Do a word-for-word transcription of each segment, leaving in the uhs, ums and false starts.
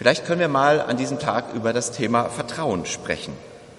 Vielleicht können wir mal an diesem Tag über das Thema Vertrauen sprechen.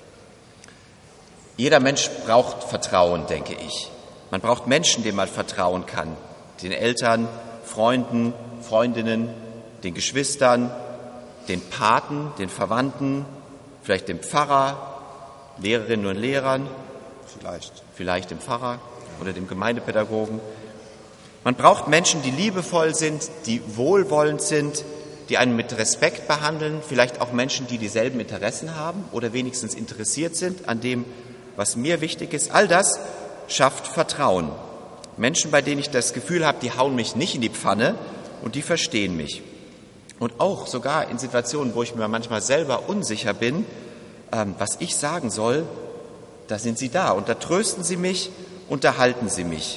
Jeder Mensch braucht Vertrauen, denke ich. Man braucht Menschen, denen man vertrauen kann. Den Eltern, Freunden, Freundinnen, den Geschwistern, den Paten, den Verwandten, vielleicht dem Pfarrer, Lehrerinnen und Lehrern, Vielleicht. vielleicht dem Pfarrer oder dem Gemeindepädagogen. Man braucht Menschen, die liebevoll sind, die wohlwollend sind, die einen mit Respekt behandeln, vielleicht auch Menschen, die dieselben Interessen haben oder wenigstens interessiert sind an dem, was mir wichtig ist. All das schafft Vertrauen. Menschen, bei denen ich das Gefühl habe, die hauen mich nicht in die Pfanne und die verstehen mich. Und auch sogar in Situationen, wo ich mir manchmal selber unsicher bin, ähm, was ich sagen soll, da sind sie da und da trösten sie mich, unterhalten sie mich.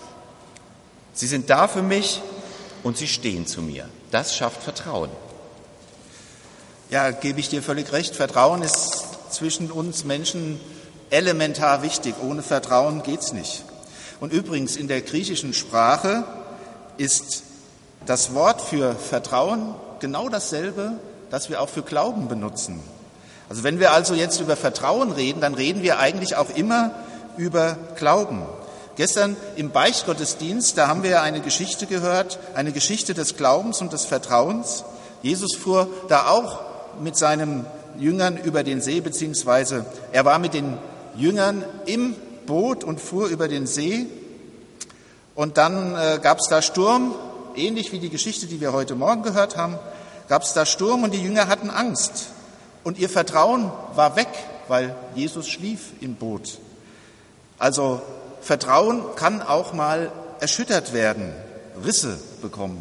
Sie sind da für mich und sie stehen zu mir. Das schafft Vertrauen. Ja, gebe ich dir völlig recht. Vertrauen ist zwischen uns Menschen elementar wichtig. Ohne Vertrauen geht's nicht. Und übrigens, in der griechischen Sprache ist das Wort für Vertrauen genau dasselbe, das wir auch für Glauben benutzen. Also wenn wir also jetzt über Vertrauen reden, dann reden wir eigentlich auch immer über Glauben. Gestern im Beichtgottesdienst, da haben wir ja eine Geschichte gehört, eine Geschichte des Glaubens und des Vertrauens. Jesus fuhr da auch mit seinen Jüngern über den See, beziehungsweise er war mit den Jüngern im Boot und fuhr über den See. Und dann äh, gab es da Sturm, ähnlich wie die Geschichte, die wir heute Morgen gehört haben, gab es da Sturm und die Jünger hatten Angst. Und ihr Vertrauen war weg, weil Jesus schlief im Boot. Also Vertrauen kann auch mal erschüttert werden, Risse bekommen.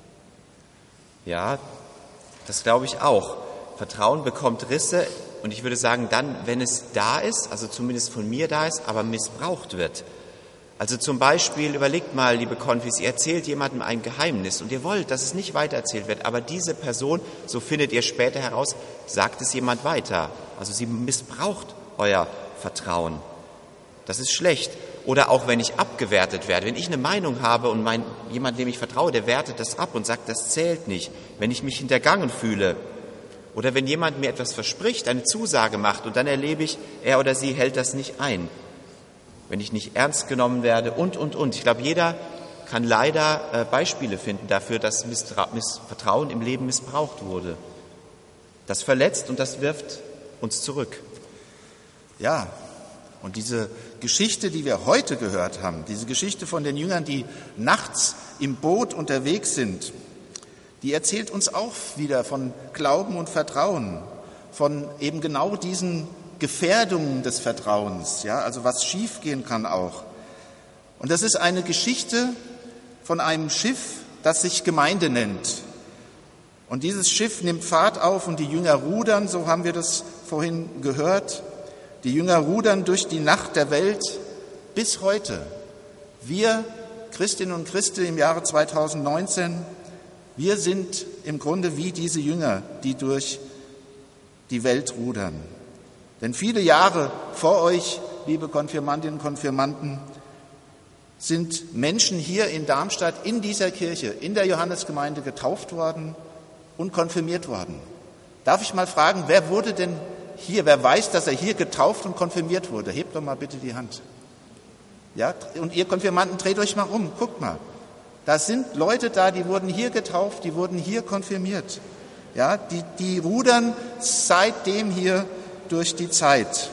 Ja, das glaube ich auch. Vertrauen bekommt Risse und ich würde sagen, dann, wenn es da ist, also zumindest von mir da ist, aber missbraucht wird. Also zum Beispiel, überlegt mal, liebe Konfis, ihr erzählt jemandem ein Geheimnis und ihr wollt, dass es nicht weitererzählt wird, aber diese Person, so findet ihr später heraus, sagt es jemand weiter. Also sie missbraucht euer Vertrauen. Das ist schlecht. Oder auch wenn ich abgewertet werde, wenn ich eine Meinung habe und mein, jemand, dem ich vertraue, der wertet das ab und sagt, das zählt nicht. Wenn ich mich hintergangen fühle oder wenn jemand mir etwas verspricht, eine Zusage macht und dann erlebe ich, er oder sie hält das nicht ein. Wenn ich nicht ernst genommen werde und, und, und. Ich glaube, jeder kann leider äh, Beispiele finden dafür, dass Misstra- Miss- Vertrauen im Leben missbraucht wurde. Das verletzt und das wirft uns zurück. Ja, und diese Geschichte, die wir heute gehört haben, diese Geschichte von den Jüngern, die nachts im Boot unterwegs sind, die erzählt uns auch wieder von Glauben und Vertrauen, von eben genau diesen Gefährdungen des Vertrauens, ja, also was schiefgehen kann auch. Und das ist eine Geschichte von einem Schiff, das sich Gemeinde nennt. Und dieses Schiff nimmt Fahrt auf und die Jünger rudern, so haben wir das vorhin gehört. Die Jünger rudern durch die Nacht der Welt bis heute. Wir, Christinnen und Christen im Jahre zweitausendneunzehn, wir sind im Grunde wie diese Jünger, die durch die Welt rudern. Denn viele Jahre vor euch, liebe Konfirmandinnen und Konfirmanden, sind Menschen hier in Darmstadt in dieser Kirche, in der Johannesgemeinde getauft worden und konfirmiert worden. Darf ich mal fragen, wer wurde denn hier, wer weiß, dass er hier getauft und konfirmiert wurde? Hebt doch mal bitte die Hand. Ja, und ihr Konfirmanden, dreht euch mal um, guckt mal. Da sind Leute da, die wurden hier getauft, die wurden hier konfirmiert. Ja, die, die rudern seitdem hier durch die Zeit.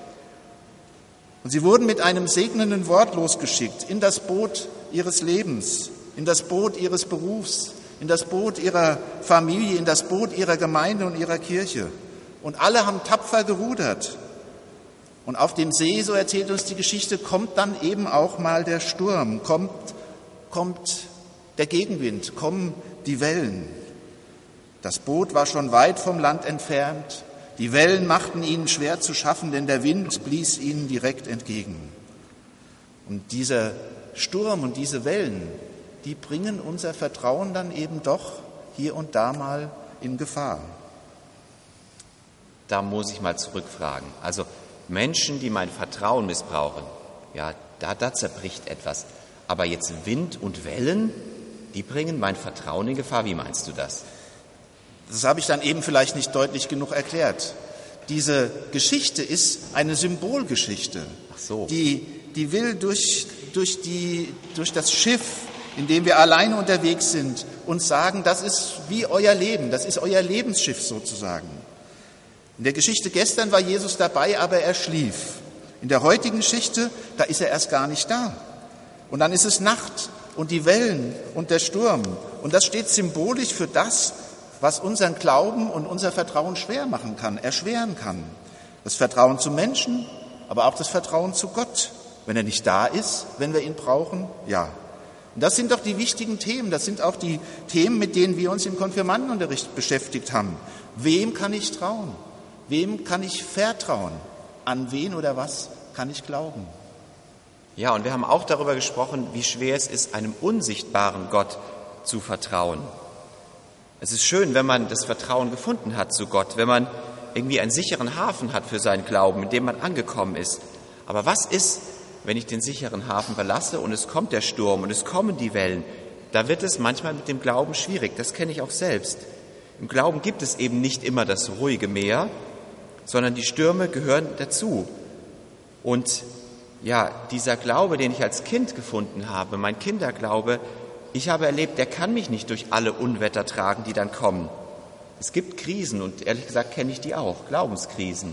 Und sie wurden mit einem segnenden Wort losgeschickt in das Boot ihres Lebens, in das Boot ihres Berufs, in das Boot ihrer Familie, in das Boot ihrer Gemeinde und ihrer Kirche. Und alle haben tapfer gerudert. Und auf dem See, so erzählt uns die Geschichte, kommt dann eben auch mal der Sturm, kommt, kommt der Gegenwind, kommen die Wellen. Das Boot war schon weit vom Land entfernt. Die Wellen machten ihnen schwer zu schaffen, denn der Wind blies ihnen direkt entgegen. Und dieser Sturm und diese Wellen, die bringen unser Vertrauen dann eben doch hier und da mal in Gefahr. Da muss ich mal zurückfragen. Also Menschen, die mein Vertrauen missbrauchen, ja, da, da zerbricht etwas. Aber jetzt Wind und Wellen, die bringen mein Vertrauen in Gefahr. Wie meinst du das? Das habe ich dann eben vielleicht nicht deutlich genug erklärt. Diese Geschichte ist eine Symbolgeschichte. Ach so. Die, die will durch, durch, die, durch das Schiff, in dem wir alleine unterwegs sind, uns sagen, das ist wie euer Leben, das ist euer Lebensschiff sozusagen. In der Geschichte gestern war Jesus dabei, aber er schlief. In der heutigen Geschichte, da ist er erst gar nicht da. Und dann ist es Nacht und die Wellen und der Sturm. Und das steht symbolisch für das, was unseren Glauben und unser Vertrauen schwer machen kann, erschweren kann. Das Vertrauen zu Menschen, aber auch das Vertrauen zu Gott. Wenn er nicht da ist, wenn wir ihn brauchen, ja. Und das sind doch die wichtigen Themen. Das sind auch die Themen, mit denen wir uns im Konfirmandenunterricht beschäftigt haben. Wem kann ich trauen? Wem kann ich vertrauen? An wen oder was kann ich glauben? Ja, und wir haben auch darüber gesprochen, wie schwer es ist, einem unsichtbaren Gott zu vertrauen. Es ist schön, wenn man das Vertrauen gefunden hat zu Gott, wenn man irgendwie einen sicheren Hafen hat für seinen Glauben, in dem man angekommen ist. Aber was ist, wenn ich den sicheren Hafen verlasse und es kommt der Sturm und es kommen die Wellen? Da wird es manchmal mit dem Glauben schwierig, das kenne ich auch selbst. Im Glauben gibt es eben nicht immer das ruhige Meer, sondern die Stürme gehören dazu. Und ja, dieser Glaube, den ich als Kind gefunden habe, mein Kinderglaube, ich habe erlebt, der kann mich nicht durch alle Unwetter tragen, die dann kommen. Es gibt Krisen und ehrlich gesagt kenne ich die auch, Glaubenskrisen.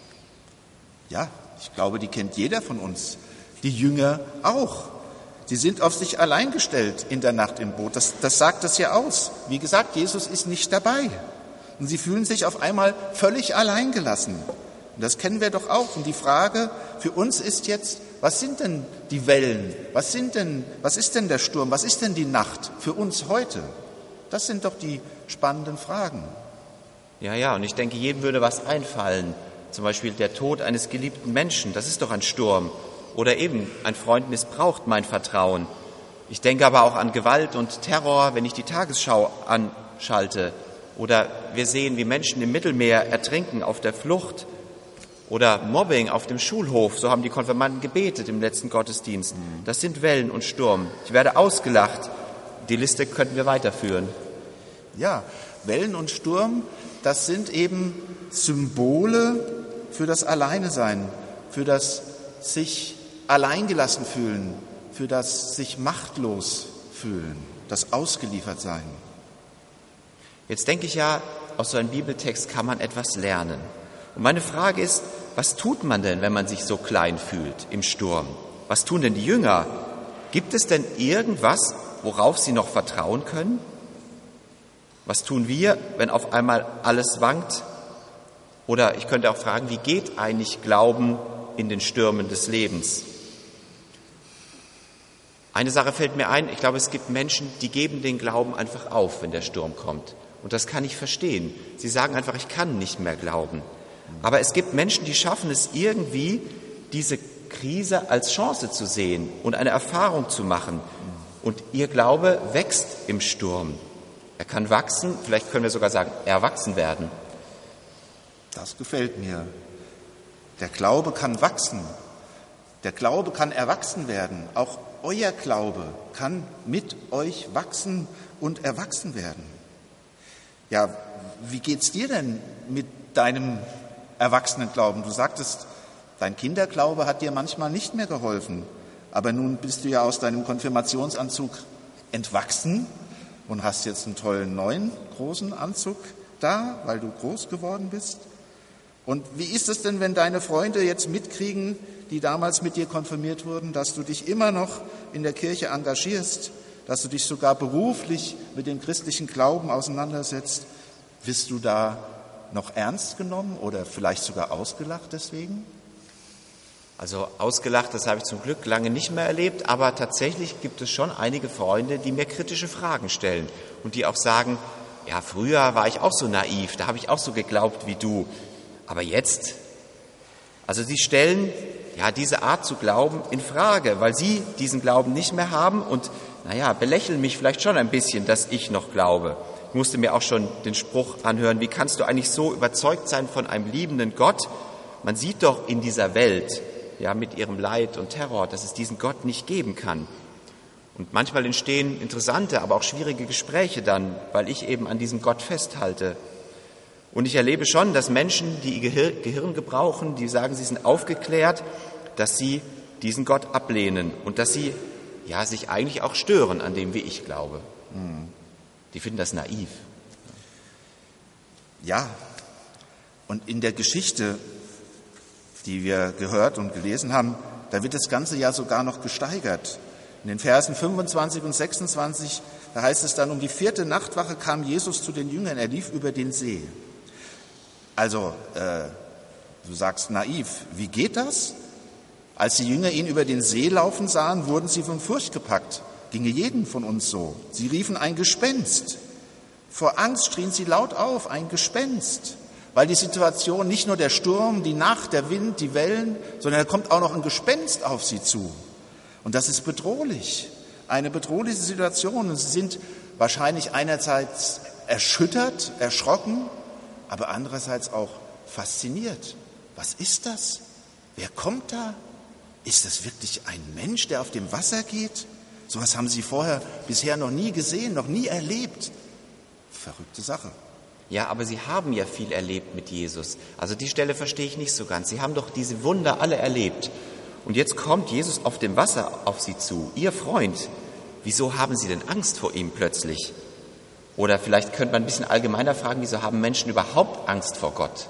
Ja, ich glaube, die kennt jeder von uns. Die Jünger auch. Sie sind auf sich allein gestellt in der Nacht im Boot. Das, das sagt es ja aus. Wie gesagt, Jesus ist nicht dabei. Und sie fühlen sich auf einmal völlig allein gelassen. Und das kennen wir doch auch. Und die Frage für uns ist jetzt, was sind denn die Wellen? Was sind denn, was ist denn der Sturm? Was ist denn die Nacht für uns heute? Das sind doch die spannenden Fragen. Ja, ja, und ich denke, jedem würde was einfallen. Zum Beispiel der Tod eines geliebten Menschen, das ist doch ein Sturm. Oder eben, ein Freund missbraucht mein Vertrauen. Ich denke aber auch an Gewalt und Terror, wenn ich die Tagesschau anschalte. Oder wir sehen, wie Menschen im Mittelmeer ertrinken auf der Flucht. Oder Mobbing auf dem Schulhof, so haben die Konfirmanden gebetet im letzten Gottesdienst. Das sind Wellen und Sturm. Ich werde ausgelacht. Die Liste könnten wir weiterführen. Ja, Wellen und Sturm, das sind eben Symbole für das Alleinesein, für das sich alleingelassen fühlen, für das sich machtlos fühlen, das Ausgeliefertsein. Jetzt denke ich ja, aus so einem Bibeltext kann man etwas lernen. Und meine Frage ist, was tut man denn, wenn man sich so klein fühlt im Sturm? Was tun denn die Jünger? Gibt es denn irgendwas, worauf sie noch vertrauen können? Was tun wir, wenn auf einmal alles wankt? Oder ich könnte auch fragen, wie geht eigentlich Glauben in den Stürmen des Lebens? Eine Sache fällt mir ein, ich glaube, es gibt Menschen, die geben den Glauben einfach auf, wenn der Sturm kommt. Und das kann ich verstehen. Sie sagen einfach, ich kann nicht mehr glauben. Aber es gibt Menschen, die schaffen es irgendwie, diese Krise als Chance zu sehen und eine Erfahrung zu machen. Und ihr Glaube wächst im Sturm. Er kann wachsen, vielleicht können wir sogar sagen, erwachsen werden. Das gefällt mir. Der Glaube kann wachsen. Der Glaube kann erwachsen werden. Auch euer Glaube kann mit euch wachsen und erwachsen werden. Ja, wie geht's dir denn mit deinem Erwachsenenglauben? Du sagtest, dein Kinderglaube hat dir manchmal nicht mehr geholfen. Aber nun bist du ja aus deinem Konfirmationsanzug entwachsen und hast jetzt einen tollen neuen großen Anzug da, weil du groß geworden bist. Und wie ist es denn, wenn deine Freunde jetzt mitkriegen, die damals mit dir konfirmiert wurden, dass du dich immer noch in der Kirche engagierst, dass du dich sogar beruflich mit dem christlichen Glauben auseinandersetzt? Wirst du da noch ernst genommen oder vielleicht sogar ausgelacht deswegen? Also ausgelacht, das habe ich zum Glück lange nicht mehr erlebt, aber tatsächlich gibt es schon einige Freunde, die mir kritische Fragen stellen und die auch sagen, ja, früher war ich auch so naiv, da habe ich auch so geglaubt wie du, aber jetzt? Also sie stellen ja diese Art zu glauben in Frage, weil sie diesen Glauben nicht mehr haben und, naja, belächeln mich vielleicht schon ein bisschen, dass ich noch glaube. Ich musste mir auch schon den Spruch anhören, wie kannst du eigentlich so überzeugt sein von einem liebenden Gott? Man sieht doch in dieser Welt, ja, mit ihrem Leid und Terror, dass es diesen Gott nicht geben kann. Und manchmal entstehen interessante, aber auch schwierige Gespräche dann, weil ich eben an diesem Gott festhalte. Und ich erlebe schon, dass Menschen, die ihr Gehir- Gehirn gebrauchen, die sagen, sie sind aufgeklärt, dass sie diesen Gott ablehnen und dass sie ja, sich eigentlich auch stören an dem, wie ich glaube. Hm. Die finden das naiv. Ja, und in der Geschichte, die wir gehört und gelesen haben, da wird das Ganze ja sogar noch gesteigert. In den Versen fünfundzwanzig und sechsundzwanzig, da heißt es dann, um die vierte Nachtwache kam Jesus zu den Jüngern, er lief über den See. Also, äh, du sagst naiv, wie geht das? Als die Jünger ihn über den See laufen sahen, wurden sie von Furcht gepackt. Ginge jedem von uns so. Sie riefen ein Gespenst. Vor Angst schrien sie laut auf, ein Gespenst. Weil die Situation, nicht nur der Sturm, die Nacht, der Wind, die Wellen, sondern da kommt auch noch ein Gespenst auf sie zu. Und das ist bedrohlich. Eine bedrohliche Situation. Und sie sind wahrscheinlich einerseits erschüttert, erschrocken, aber andererseits auch fasziniert. Was ist das? Wer kommt da? Ist das wirklich ein Mensch, der auf dem Wasser geht? So etwas haben sie vorher bisher noch nie gesehen, noch nie erlebt. Verrückte Sache. Ja, aber sie haben ja viel erlebt mit Jesus. Also die Stelle verstehe ich nicht so ganz. Sie haben doch diese Wunder alle erlebt. Und jetzt kommt Jesus auf dem Wasser auf sie zu, ihr Freund. Wieso haben sie denn Angst vor ihm plötzlich? Oder vielleicht könnte man ein bisschen allgemeiner fragen, wieso haben Menschen überhaupt Angst vor Gott?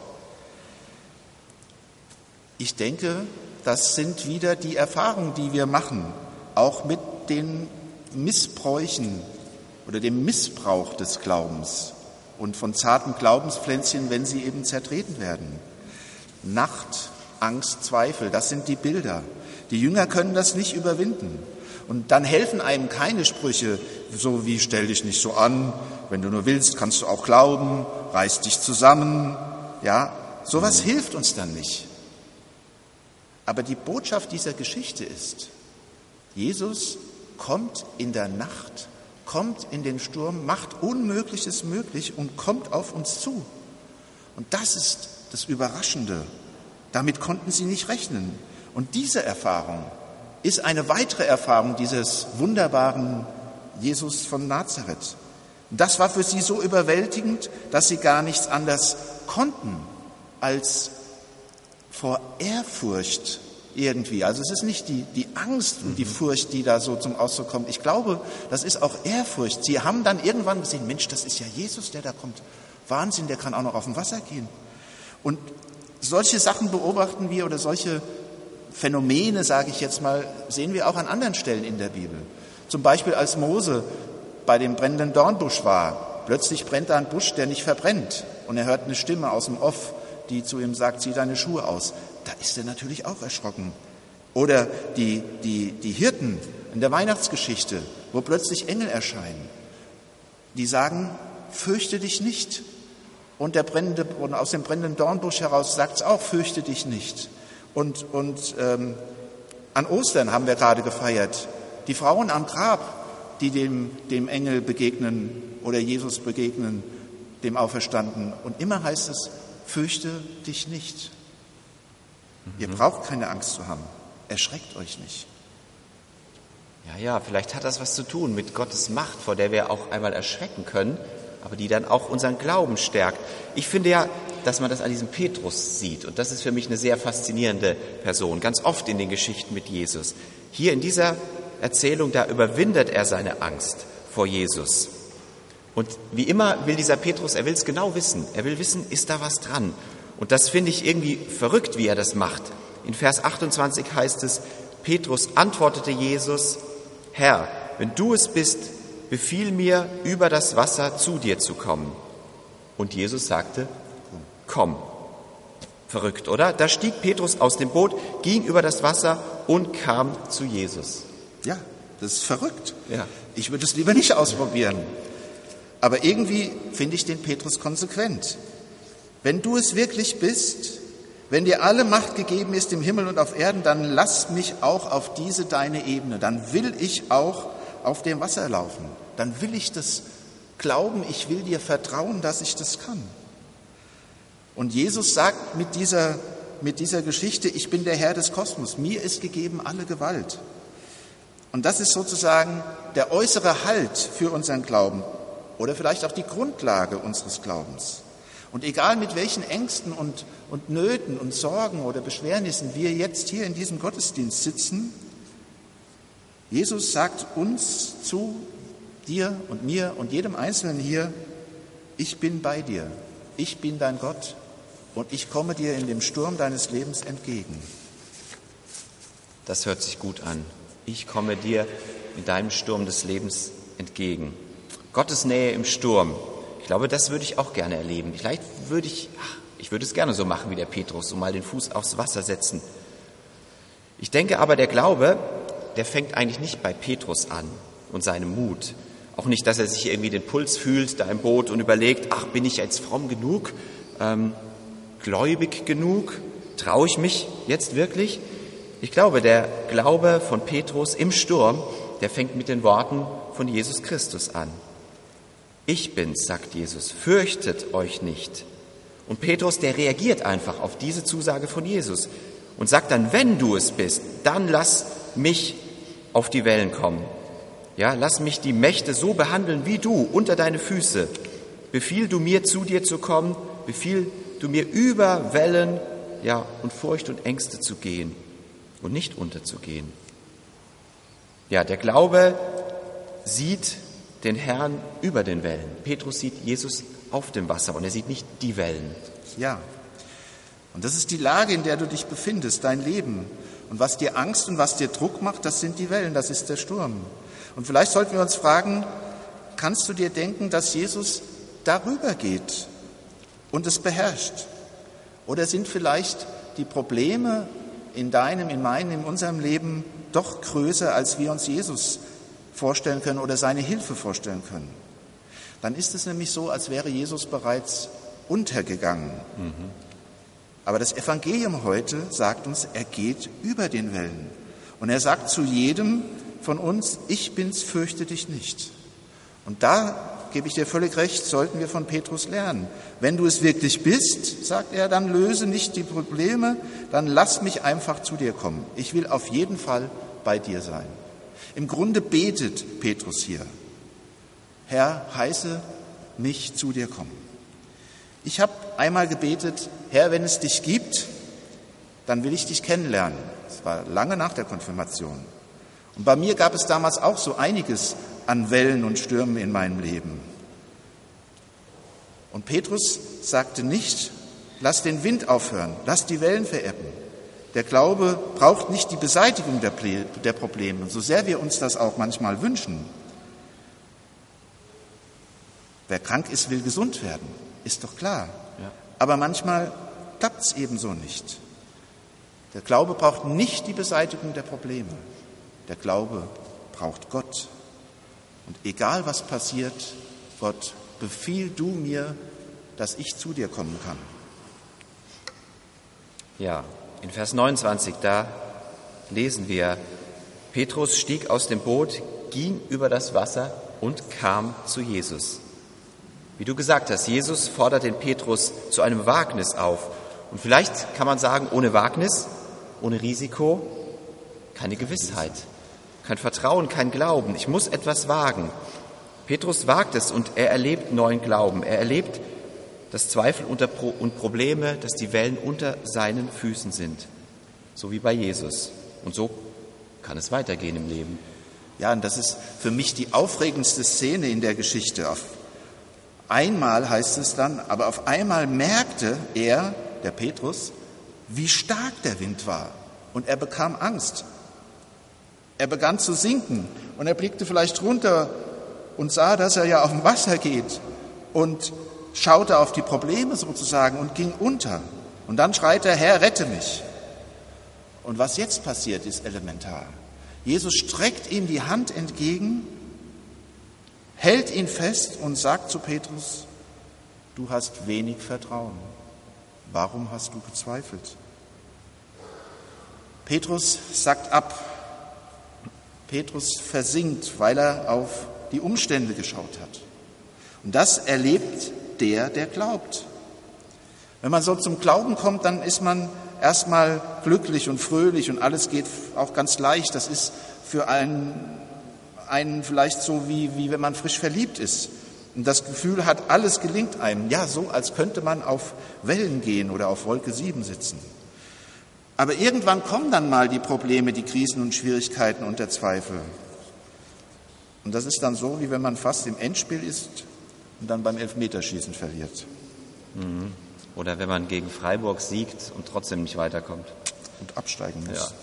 Ich denke, das sind wieder die Erfahrungen, die wir machen, auch mit den Missbräuchen oder dem Missbrauch des Glaubens und von zarten Glaubenspflänzchen, wenn sie eben zertreten werden. Nacht, Angst, Zweifel, das sind die Bilder. Die Jünger können das nicht überwinden. Und dann helfen einem keine Sprüche, so wie stell dich nicht so an, wenn du nur willst, kannst du auch glauben, reiß dich zusammen. Ja, sowas mhm. hilft uns dann nicht. Aber die Botschaft dieser Geschichte ist, Jesus kommt in der Nacht, kommt in den Sturm, macht Unmögliches möglich und kommt auf uns zu. Und das ist das Überraschende. Damit konnten sie nicht rechnen. Und diese Erfahrung ist eine weitere Erfahrung dieses wunderbaren Jesus von Nazareth. Und das war für sie so überwältigend, dass sie gar nichts anderes konnten als vor Ehrfurcht irgendwie. Also es ist nicht die, die Angst und die Furcht, die da so zum Ausdruck kommt. Ich glaube, das ist auch Ehrfurcht. Sie haben dann irgendwann gesehen, Mensch, das ist ja Jesus, der da kommt. Wahnsinn, der kann auch noch auf dem Wasser gehen. Und solche Sachen beobachten wir oder solche Phänomene, sage ich jetzt mal, sehen wir auch an anderen Stellen in der Bibel. Zum Beispiel als Mose bei dem brennenden Dornbusch war. Plötzlich brennt da ein Busch, der nicht verbrennt. Und er hört eine Stimme aus dem Off, die zu ihm sagt, zieh deine Schuhe aus. Da ist er natürlich auch erschrocken. Oder die, die, die Hirten in der Weihnachtsgeschichte, wo plötzlich Engel erscheinen. Die sagen, fürchte dich nicht. Und, der brennende, und aus dem brennenden Dornbusch heraus sagt es auch, fürchte dich nicht. Und, und ähm, an Ostern haben wir gerade gefeiert. Die Frauen am Grab, die dem, dem Engel begegnen oder Jesus begegnen, dem Auferstandenen. Und immer heißt es, fürchte dich nicht. Mhm. Ihr braucht keine Angst zu haben. Erschreckt euch nicht. Ja, ja, vielleicht hat das was zu tun mit Gottes Macht, vor der wir auch einmal erschrecken können, aber die dann auch unseren Glauben stärkt. Ich finde ja, dass man das an diesem Petrus sieht. Und das ist für mich eine sehr faszinierende Person, ganz oft in den Geschichten mit Jesus. Hier in dieser Erzählung, da überwindet er seine Angst vor Jesus. Und wie immer will dieser Petrus, er will es genau wissen. Er will wissen, ist da was dran? Und das finde ich irgendwie verrückt, wie er das macht. In Vers achtundzwanzig heißt es, Petrus antwortete Jesus, Herr, wenn du es bist, befiehl mir, über das Wasser zu dir zu kommen. Und Jesus sagte, komm. Verrückt, oder? Da stieg Petrus aus dem Boot, ging über das Wasser und kam zu Jesus. Ja, das ist verrückt. Ja. Ich würde es lieber nicht ausprobieren. Aber irgendwie finde ich den Petrus konsequent. Wenn du es wirklich bist, wenn dir alle Macht gegeben ist im Himmel und auf Erden, dann lass mich auch auf diese deine Ebene. Dann will ich auch auf dem Wasser laufen. Dann will ich das glauben, ich will dir vertrauen, dass ich das kann. Und Jesus sagt mit dieser, mit dieser Geschichte, ich bin der Herr des Kosmos, mir ist gegeben alle Gewalt. Und das ist sozusagen der äußere Halt für unseren Glauben oder vielleicht auch die Grundlage unseres Glaubens. Und egal mit welchen Ängsten und, und Nöten und Sorgen oder Beschwernissen wir jetzt hier in diesem Gottesdienst sitzen, Jesus sagt uns zu, dir und mir und jedem Einzelnen hier, ich bin bei dir, ich bin dein Gott und ich komme dir in dem Sturm deines Lebens entgegen. Das hört sich gut an. Ich komme dir in deinem Sturm des Lebens entgegen. Gottes Nähe im Sturm. Ich glaube, das würde ich auch gerne erleben. Vielleicht würde ich, ach, ich würde es gerne so machen wie der Petrus, so mal den Fuß aufs Wasser setzen. Ich denke aber, der Glaube, der fängt eigentlich nicht bei Petrus an und seinem Mut. Auch nicht, dass er sich irgendwie den Puls fühlt da im Boot und überlegt, ach, bin ich jetzt fromm genug, ähm, gläubig genug, traue ich mich jetzt wirklich? Ich glaube, der Glaube von Petrus im Sturm, der fängt mit den Worten von Jesus Christus an. Ich bin's, sagt Jesus, fürchtet euch nicht. Und Petrus, der reagiert einfach auf diese Zusage von Jesus und sagt dann, wenn du es bist, dann lass mich auf die Wellen kommen. Ja, lass mich die Mächte so behandeln wie du, unter deine Füße. Befiehl du mir, zu dir zu kommen, befiehl du mir, über Wellen, ja, und Furcht und Ängste zu gehen und nicht unterzugehen. Ja, der Glaube sieht den Herrn über den Wellen. Petrus sieht Jesus auf dem Wasser und er sieht nicht die Wellen. Ja, und das ist die Lage, in der du dich befindest, dein Leben. Und was dir Angst und was dir Druck macht, das sind die Wellen, das ist der Sturm. Und vielleicht sollten wir uns fragen, kannst du dir denken, dass Jesus darüber geht und es beherrscht? Oder sind vielleicht die Probleme in deinem, in meinem, in unserem Leben doch größer, als wir uns Jesus vorstellen können oder seine Hilfe vorstellen können? Dann ist es nämlich so, als wäre Jesus bereits untergegangen. Mhm. Aber das Evangelium heute sagt uns, er geht über den Wellen. Und er sagt zu jedem von uns, ich bin's, fürchte dich nicht. Und da, gebe ich dir völlig recht, sollten wir von Petrus lernen. Wenn du es wirklich bist, sagt er, dann löse nicht die Probleme, dann lass mich einfach zu dir kommen. Ich will auf jeden Fall bei dir sein. Im Grunde betet Petrus hier, Herr, heiße mich zu dir kommen. Ich habe einmal gebetet, Herr, wenn es dich gibt, dann will ich dich kennenlernen. Das war lange nach der Konfirmation. Und bei mir gab es damals auch so einiges an Wellen und Stürmen in meinem Leben. Und Petrus sagte nicht, lass den Wind aufhören, lass die Wellen verebben. Der Glaube braucht nicht die Beseitigung der, Ple- der Probleme, so sehr wir uns das auch manchmal wünschen. Wer krank ist, will gesund werden, ist doch klar. Ja. Aber manchmal klappt es ebenso nicht. Der Glaube braucht nicht die Beseitigung der Probleme. Der Glaube braucht Gott. Und egal was passiert, Gott, befiehl du mir, dass ich zu dir kommen kann. Ja, in Vers neunundzwanzig, da lesen wir, Petrus stieg aus dem Boot, ging über das Wasser und kam zu Jesus. Wie du gesagt hast, Jesus fordert den Petrus zu einem Wagnis auf. Und vielleicht kann man sagen, ohne Wagnis, ohne Risiko, keine Gewissheit. Kein Vertrauen, kein Glauben. Ich muss etwas wagen. Petrus wagt es und er erlebt neuen Glauben. Er erlebt, dass Zweifel und Probleme, dass die Wellen unter seinen Füßen sind. So wie bei Jesus. Und so kann es weitergehen im Leben. Ja, und das ist für mich die aufregendste Szene in der Geschichte. Auf einmal heißt es dann, aber auf einmal merkte er, der Petrus, wie stark der Wind war. Und er bekam Angst. Er begann zu sinken und er blickte vielleicht runter und sah, dass er ja auf dem Wasser geht und schaute auf die Probleme sozusagen und ging unter. Und dann schreit er, Herr, rette mich. Und was jetzt passiert, ist elementar. Jesus streckt ihm die Hand entgegen, hält ihn fest und sagt zu Petrus, du hast wenig Vertrauen. Warum hast du gezweifelt? Petrus sagt ab. Petrus versinkt, weil er auf die Umstände geschaut hat. Und das erlebt der, der glaubt. Wenn man so zum Glauben kommt, dann ist man erstmal glücklich und fröhlich und alles geht auch ganz leicht. Das ist für einen, einen vielleicht so, wie, wie wenn man frisch verliebt ist. Und das Gefühl hat, alles gelingt einem. Ja, so als könnte man auf Wellen gehen oder auf Wolke sieben sitzen. Aber irgendwann kommen dann mal die Probleme, die Krisen und Schwierigkeiten und der Zweifel. Und das ist dann so, wie wenn man fast im Endspiel ist und dann beim Elfmeterschießen verliert. Mhm. Oder wenn man gegen Freiburg siegt und trotzdem nicht weiterkommt. Und absteigen muss. Ja.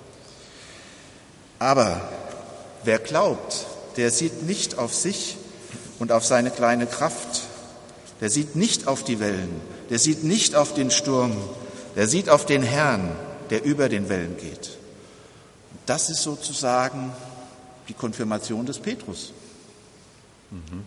Aber wer glaubt, der sieht nicht auf sich und auf seine kleine Kraft. Der sieht nicht auf die Wellen, der sieht nicht auf den Sturm, der sieht auf den Herrn, der über den Wellen geht. Das ist sozusagen die Konfirmation des Petrus. Mhm.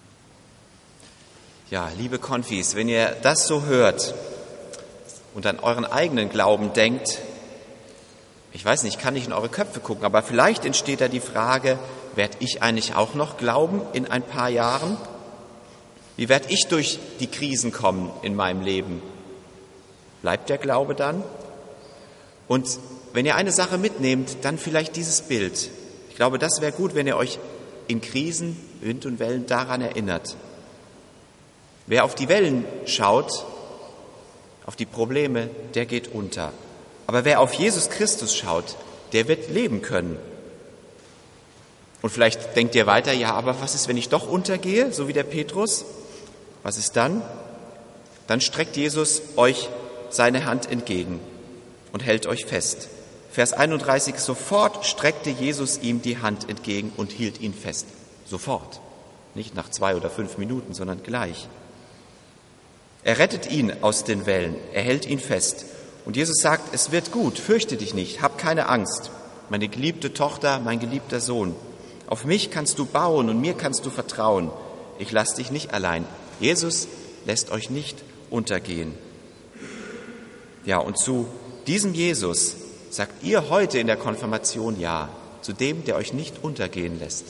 Ja, liebe Konfis, wenn ihr das so hört und an euren eigenen Glauben denkt, ich weiß nicht, ich kann nicht in eure Köpfe gucken, aber vielleicht entsteht da die Frage, werde ich eigentlich auch noch glauben in ein paar Jahren? Wie werde ich durch die Krisen kommen in meinem Leben? Bleibt der Glaube dann? Und wenn ihr eine Sache mitnehmt, dann vielleicht dieses Bild. Ich glaube, das wäre gut, wenn ihr euch in Krisen, Wind und Wellen daran erinnert. Wer auf die Wellen schaut, auf die Probleme, der geht unter. Aber wer auf Jesus Christus schaut, der wird leben können. Und vielleicht denkt ihr weiter, ja, aber was ist, wenn ich doch untergehe, so wie der Petrus? Was ist dann? Dann streckt Jesus euch seine Hand entgegen und hält euch fest. Vers einunddreißig, sofort streckte Jesus ihm die Hand entgegen und hielt ihn fest. Sofort. Nicht nach zwei oder fünf Minuten, sondern gleich. Er rettet ihn aus den Wellen, er hält ihn fest. Und Jesus sagt, es wird gut, fürchte dich nicht, hab keine Angst. Meine geliebte Tochter, mein geliebter Sohn. Auf mich kannst du bauen und mir kannst du vertrauen. Ich lass dich nicht allein. Jesus lässt euch nicht untergehen. Ja, und zu diesem Jesus sagt ihr heute in der Konfirmation Ja, zu dem, der euch nicht untergehen lässt.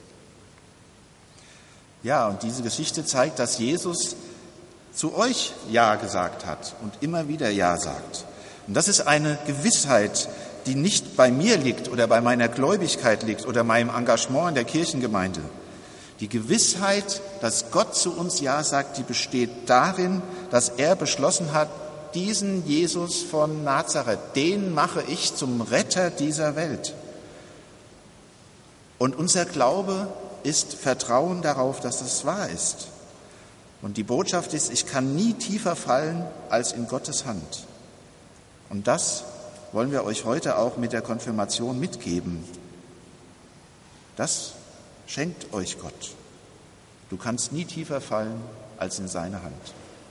Ja, und diese Geschichte zeigt, dass Jesus zu euch Ja gesagt hat und immer wieder Ja sagt. Und das ist eine Gewissheit, die nicht bei mir liegt oder bei meiner Gläubigkeit liegt oder meinem Engagement in der Kirchengemeinde. Die Gewissheit, dass Gott zu uns Ja sagt, die besteht darin, dass er beschlossen hat, diesen Jesus von Nazareth, den mache ich zum Retter dieser Welt. Und unser Glaube ist Vertrauen darauf, dass es wahr ist. Und die Botschaft ist, ich kann nie tiefer fallen als in Gottes Hand. Und das wollen wir euch heute auch mit der Konfirmation mitgeben. Das schenkt euch Gott. Du kannst nie tiefer fallen als in seine Hand.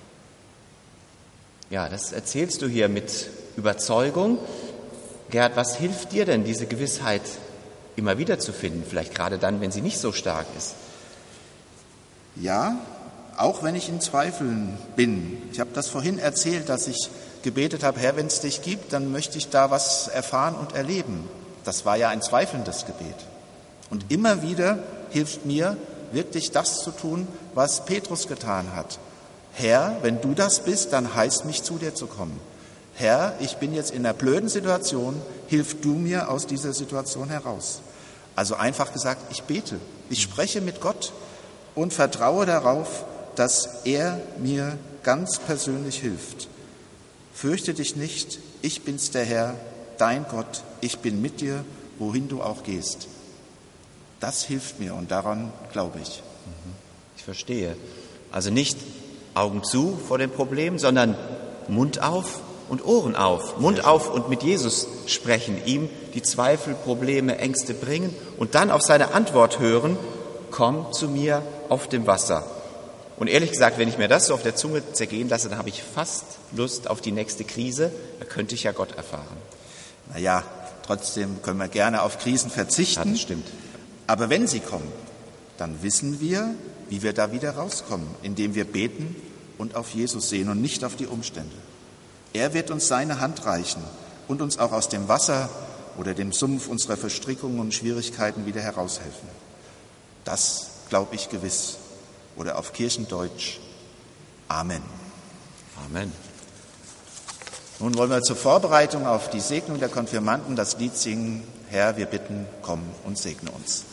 Ja, das erzählst du hier mit Überzeugung. Gerhard, was hilft dir denn, diese Gewissheit immer wieder zu finden? Vielleicht gerade dann, wenn sie nicht so stark ist. Ja, auch wenn ich in Zweifeln bin. Ich habe das vorhin erzählt, dass ich gebetet habe, Herr, wenn es dich gibt, dann möchte ich da was erfahren und erleben. Das war ja ein zweifelndes Gebet. Und immer wieder hilft mir, wirklich das zu tun, was Petrus getan hat. Herr, wenn du das bist, dann heißt mich zu dir zu kommen. Herr, ich bin jetzt in einer blöden Situation, hilf du mir aus dieser Situation heraus. Also einfach gesagt, ich bete, ich spreche mit Gott und vertraue darauf, dass er mir ganz persönlich hilft. Fürchte dich nicht, ich bin's der Herr, dein Gott, ich bin mit dir, wohin du auch gehst. Das hilft mir und daran glaube ich. Ich verstehe. Also nicht Augen zu vor dem Problem, sondern Mund auf und Ohren auf. Mund auf und mit Jesus sprechen, ihm die Zweifel, Probleme, Ängste bringen und dann auf seine Antwort hören, komm zu mir auf dem Wasser. Und ehrlich gesagt, wenn ich mir das so auf der Zunge zergehen lasse, dann habe ich fast Lust auf die nächste Krise. Da könnte ich ja Gott erfahren. Naja, trotzdem können wir gerne auf Krisen verzichten. Ja, das stimmt. Aber wenn sie kommen, dann wissen wir, wie wir da wieder rauskommen, indem wir beten und auf Jesus sehen und nicht auf die Umstände. Er wird uns seine Hand reichen und uns auch aus dem Wasser oder dem Sumpf unserer Verstrickungen und Schwierigkeiten wieder heraushelfen. Das glaube ich gewiss. Oder auf Kirchendeutsch. Amen. Amen. Nun wollen wir zur Vorbereitung auf die Segnung der Konfirmanden das Lied singen, Herr, wir bitten, komm und segne uns.